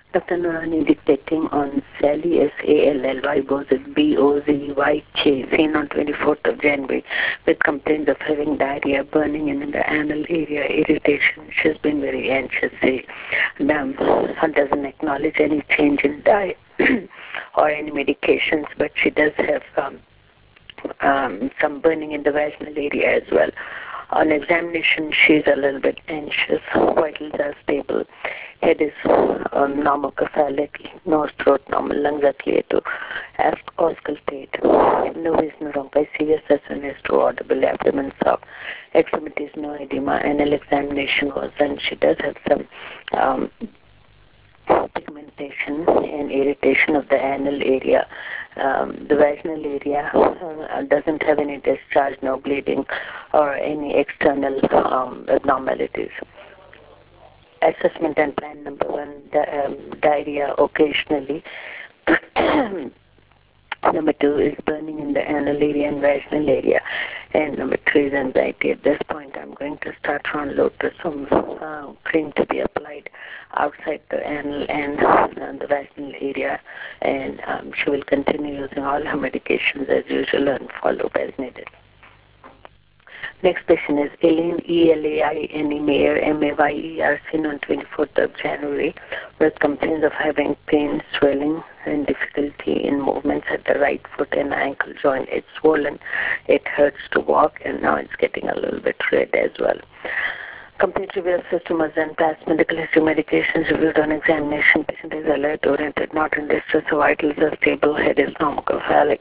Dr. Noorani dictating on Sally, S-A-L-L-Y, Bozyk, B-O-Z-Y-K, seen on 24th of January, with complaints of having diarrhea, burning in the anal area, irritation. She's been very anxious. She doesn't acknowledge any change in diet or any medications, but she does have some burning in the vaginal area as well. On examination, she's a little bit anxious. Vitals are stable. Head is normocephalic, nose, throat normal, lungs are clear to auscultate. No reason wrong by serious SNS to audible, abdomen soft, extremities no edema. Anal examination was done. She does have some pigmentation and irritation of the anal area. The vaginal area doesn't have any discharge, no bleeding, or any external abnormalities. Assessment and plan number 1, diarrhea occasionally. Number 2 is burning in the anal area and vaginal area. And number 3 is anxiety. At this point, I'm going to start on Lotus, some cream to be applied outside the anal and the vaginal area. And she will continue using all her medications as usual and follow up as needed. Next patient is Elaine, E-L-A-I-N-E, Mayer, M-A-Y-E-R, seen on 24th of January, with complaints of having pain, swelling, and difficulty in movements at the right foot and ankle joint. It's swollen, it hurts to walk, and now it's getting a little bit red as well. Complete review of system was done, past medical history, medications reviewed on examination. Patient is alert, oriented, not in distress, vitals are stable, head is normocephalic.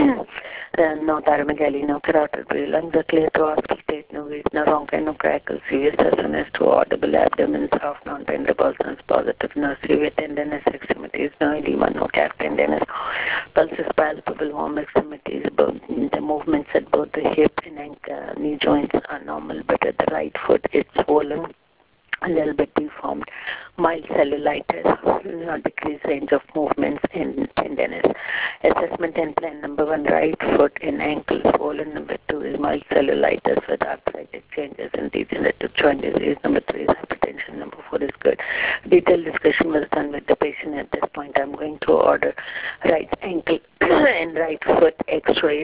No thyromegaly, no carotid breath, lungs are clear to auscultate, no wheeze, no ronchi, no crackle, serious SNS to audible, abdomen soft, non-tender pulses positive, no severe tenderness, extremities, no edema, no calf tenderness, pulses palpable, warm extremities, the movements at both the hip and knee joints are normal, but at the right foot it's swollen, a little bit deformed, mild cellulitis, decreased range of movements and tenderness. Assessment and plan number 1, right foot and ankle swollen. Number 2 is mild cellulitis with arthritic changes and degenerative joint disease. Number 3 is hypertension. Number 4 is good. Detailed discussion was done with the patient. At this point, I'm going to order right ankle and right foot x-rays,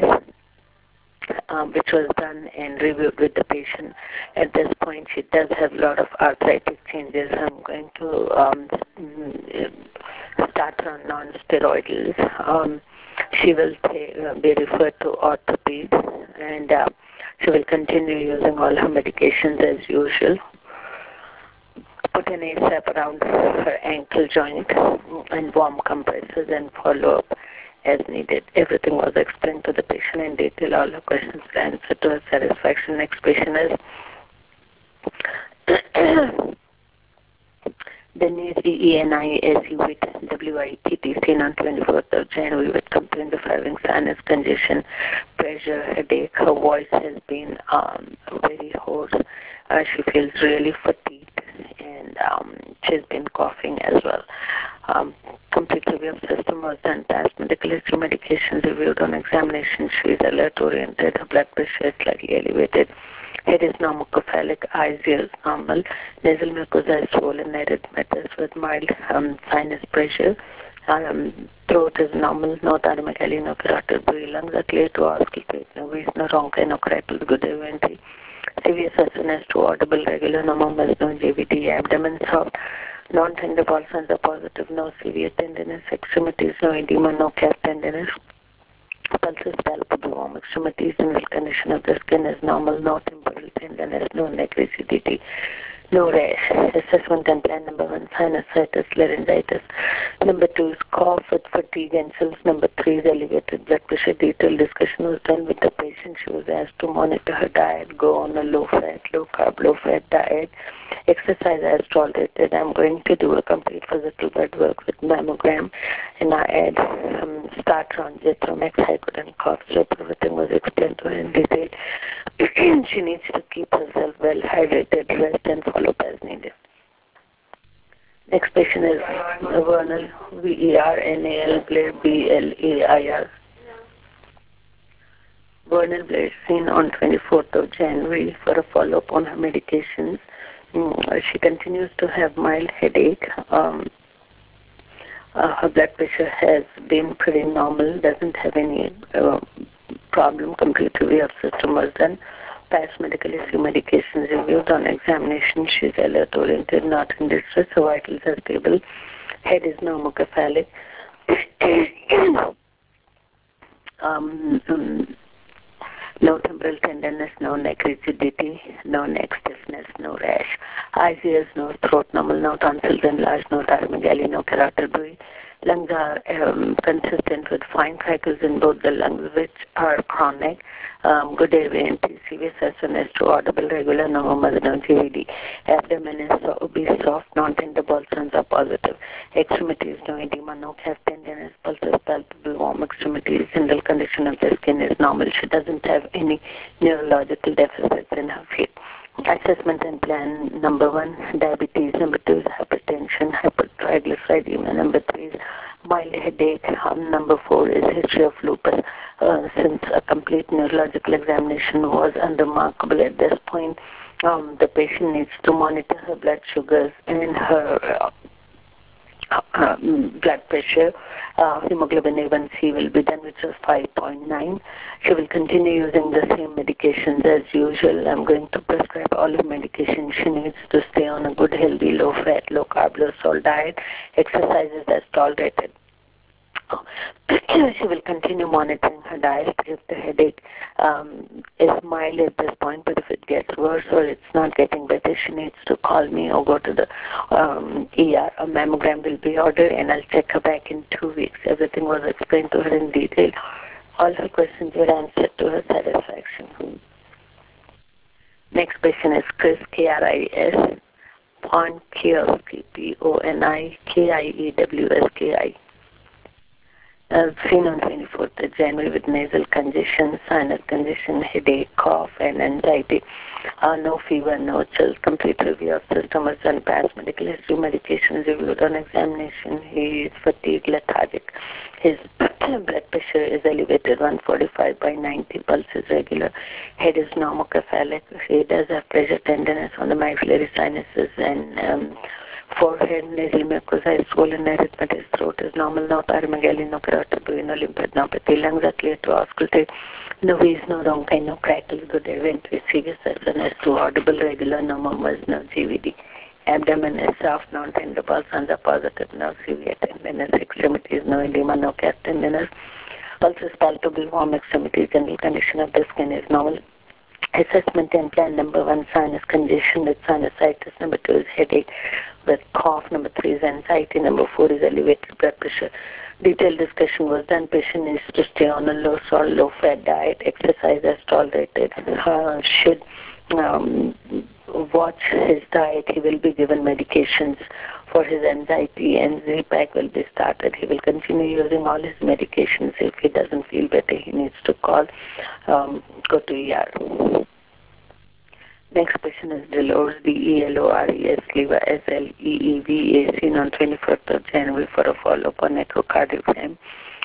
which was done and reviewed with the patient. At this point, she does have a lot of arthritic changes. I'm going to start her on non-steroidals. She will be referred to orthopedics, and she will continue using all her medications as usual. Put an ASAP around her ankle joint and warm compresses and follow up as needed. Everything was explained to the patient in detail. All her questions were answered to her satisfaction. Next patient is Denise, D-E-N-I-S-U-W-I-T-T, seen on 24th of January with complaints of having sinus congestion, pressure, headache. Her voice has been very hoarse. She feels really fatigued, and she's been coughing as well. Complete review of system was done, past medical history, medications reviewed on examination. She is alert oriented, her blood pressure is slightly elevated. Head is normocephalic, eyes, ears normal, nasal mucosa is swollen, erythematous with mild sinus pressure. Throat is normal, no thyromegaly, no carotid breath, lungs are clear to auscultate, no wheeze, no ronchi, no crackle, good inventory. Serious SNS to audible, regular, no murmurs, no JVT, abdomen soft, non-tender pulses are positive, no severe tenderness, extremities, no edema, no calf tenderness. Pulses palpable, warm extremities, and condition of the skin is normal, no temporal tenderness, no neck rigidity, no rash. Assessment and plan number 1, sinusitis, laryngitis. Number 2 is cough with fatigue and chills. Number 3 is elevated blood pressure. Detailed discussion was done with the patient. She was asked to monitor her diet, go on a low-fat, low-carb, low-fat diet. Exercise as tolerated. I'm going to do a complete physical blood work with mammogram, and I add starter on Zithromax, Hycoden, cough syrup. Everything was explained to her in detail. She needs to keep herself well hydrated, rest, and follow up as needed. Next patient is Vernal, V-E-R-N-A-L, Blair, B-L-A-I-R. Vernal Blair, seen on 24th of January for a follow-up on her medications. She continues to have mild headache, Her blood pressure has been pretty normal, doesn't have any problem. Complete review of system was done. Past medical history, medications reviewed. On examination, she's alert-oriented, not in distress. Her vitals are stable. Head is normocephalic. No temporal tenderness, no neck rigidity, no neck stiffness, no rash. Eyes, ears, nose, throat normal, no tonsils enlarged, no taramigali, no carotid buoy. Lungs are consistent with fine cycles in both the lungs, which are chronic. Good airway entry, serious S1S2, audible, regular, no murmurs, no GVD. Abdomen is soft, non-tender, ball signs are positive. Extremities, no edema, no calf tenderness, pulses palpable, warm extremities. General condition of the skin is normal. She doesn't have any neurological deficits in her feet. Assessment and plan: number 1, diabetes; number 2 is hypertension, hypertriglyceridemia; number 3 is mild headache; number 4 is history of lupus. Since a complete neurological examination was unremarkable at this point, the patient needs to monitor her blood sugars and her blood pressure. Hemoglobin A1C will be done, which is 5.9. She will continue using the same medications as usual. I'm going to prescribe all the medication she needs to stay on a good, healthy, low-fat, low-carb, low-salt diet. Exercises as tolerated. She will continue monitoring her diet. If the headache is mild at this point, but if it gets worse or it's not getting better, she needs to call me or go to the ER. A mammogram will be ordered, and I'll check her back in 2 weeks. Everything was explained to her in detail. All her questions were answered to her satisfaction. Next patient is Chris, K-R-I-S, Ponikowski, P-O-N-I-K-I-E-W-S-K-I. Seen on 24th of January with nasal congestion, sinus congestion, headache, cough, and anxiety. No fever, no chills. Complete review of system was done. Past medical history, medications reviewed. On examination, he is fatigued, lethargic. His blood pressure is elevated, 145/90. Pulse is regular. Head is normocephalic. He does have pressure tenderness on the maxillary sinuses and forehead, nasal mucosa is swollen, erythematous, throat is normal, no paramegaly, no carotid buoy, no lymphadenopathy, lungs are clear to auscultate, no wheeze, no rhonchi, no crackles, good air entry, serious S1S2, audible, regular, no murmurs, no GVD. Abdomen is soft, non-tender, ball signs are positive, no severe tenderness, extremities, no edema, no calf tenderness, pulse is palpable, warm extremities, general condition of the skin is normal. Assessment and plan: number 1, sinus congestion with sinusitis; number 2 is headache with cough; number 3 is anxiety; number 4 is elevated blood pressure. Detailed discussion was done. Patient needs to stay on a low salt, low fat diet. Exercise as tolerated. Should watch his diet. He will be given medications for his anxiety, and Z-Pack will be started. He will continue using all his medications. If he doesn't feel better, he needs to call, go to ER. Next patient is Delores, D-E-L-O-R-E-S, Leva, S-L-E-E-V-A, seen on 21st of January for a follow-up on echocardiogram.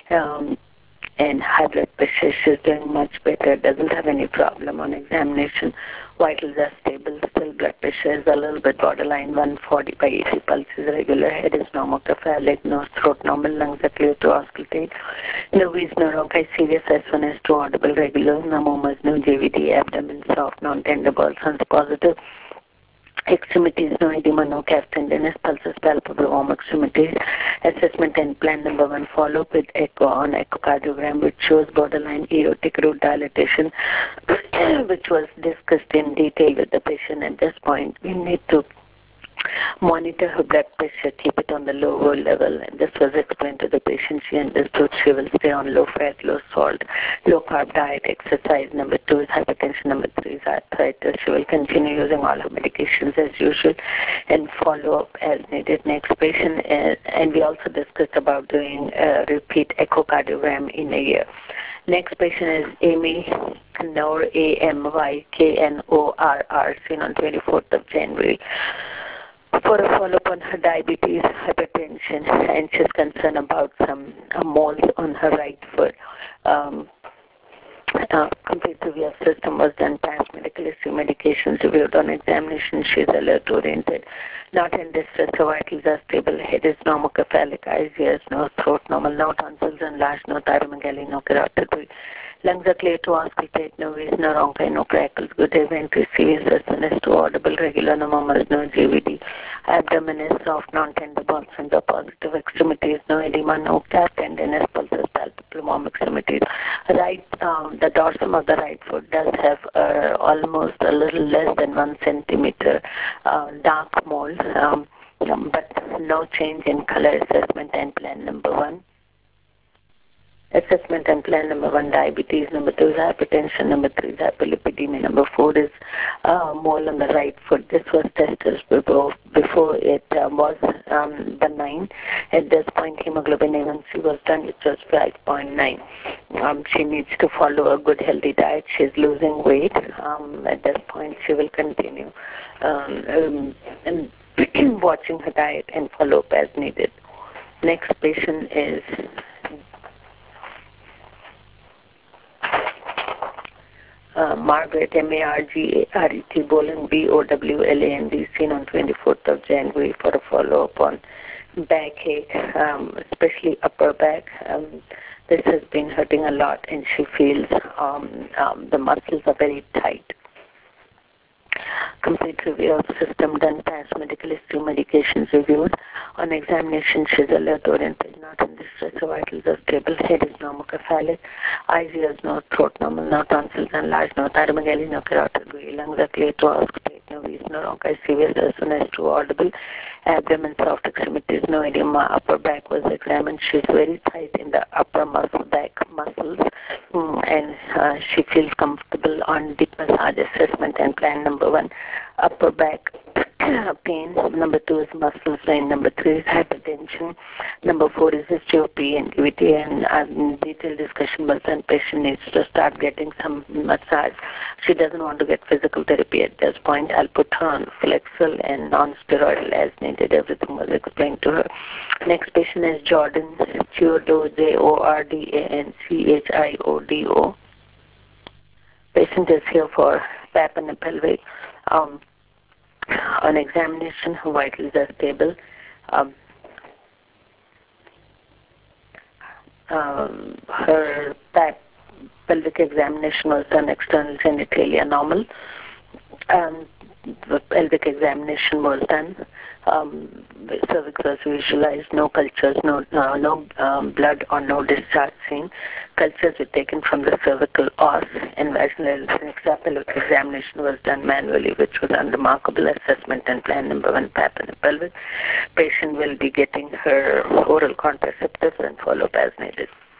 And high blood pressure, she's doing much better, doesn't have any problem on examination. Vitals are stable, still blood pressure is a little bit borderline, 140/80. Pulse is regular, head is normocephalic, nose, throat normal, lungs are clear to auscultate. No wheeze, no rhonchi, serious S1S2, audible, regular, no murmurs, no JVD, abdomen soft, non-tender, ball signs positive. Extremities, no edema, no calf tenderness, pulses palpable, warm extremities. Assessment and plan: number 1, follow up with echo on echocardiogram, which shows borderline aortic root dilatation, which was discussed in detail with the patient. At this point, we need to monitor her blood pressure, keep it on the lower level. And this was explained to the patient. She understood. She will stay on low fat, low salt, low carb diet. Exercise. Number 2 is hypertension. Number 3 is arthritis. She will continue using all her medications as usual and follow up as needed. Next patient, and we also discussed about doing a repeat echocardiogram in a year. Next patient is Amy Knorr, A-M-Y-K-N-O-R-R, seen on 24th of January. For a follow-up on her diabetes, hypertension, and she's concerned about some moles on her right foot. Complete review of system was done. Past medical history, medications reviewed. On examination, she's alert-oriented. Not in distress, the vitals are stable, head is normocephalic, eyes, ears, nose, throat normal, no tonsils enlarged, no thyromegaly, no carotid. Lungs are clear to auscultate, no wheeze, no rhonchi, no crackles, good ventricle, serious resonance to audible, regular, no murmurs, no GVD. Abdomen is soft, non-tender, balls and the positive extremities, no edema, no calf tenderness, pulses, palpable, warm extremities. Right, the dorsum of the right foot does have almost a little less than 1 centimeter dark mole, but no change in color. Assessment and plan number 1. Assessment and plan number 1, diabetes. Number 2 is hypertension. Number 3 is hyperlipidemia. Number 4 is mole on the right foot. This was tested before it was benign. At this point, hemoglobin A1C was done, which was 5.9. She needs to follow a good healthy diet. She's losing weight. At this point, she will continue and watching her diet and follow up as needed. Next patient is Margaret, M-A-R-G-A-R-E-T, Boland, B-O-W-L-A-N-D, seen on 24th of January for a follow-up on backache, especially upper back. This has been hurting a lot, and she feels the muscles are very tight. Complete review of system done, past medical history, medications reviewed. On examination, she's alert, oriented, not in distress, her vitals are stable, head is normocephalic, eyes, ears, nose, throat normal, no tonsils enlarged, no thyromegaly, no carotid, lungs are clear to auscultate, no wheeze, no rhonchi, severe resonance to audible, abdomen, soft extremities, no edema, upper back was examined. She's very tight in the upper back muscles, and she feels comfortable on deep massage. Assessment and plan number 1, upper back pain. Number 2 is muscle strain. Number 3 is hypertension. Number 4 is history of PNQT, and detailed discussion was done. Patient needs to start getting some massage. She doesn't want to get physical therapy at this point. I'll put her on Flexil and non-steroidal as needed. Everything was explained to her. Next patient is Jordan Chiodo, Jordanchiodo. Patient is here for PAP and pelvic. On examination, her vitals are stable. Her pelvic examination was done, external genitalia normal. The pelvic examination was done. Cervix was visualized, no cultures, no blood or no discharge seen. Cultures were taken from the cervical os, and vaginal examination was done manually, which was unremarkable. Assessment and plan number 1, PAP and pelvic. Patient will be getting her oral contraceptives and follow up as needed.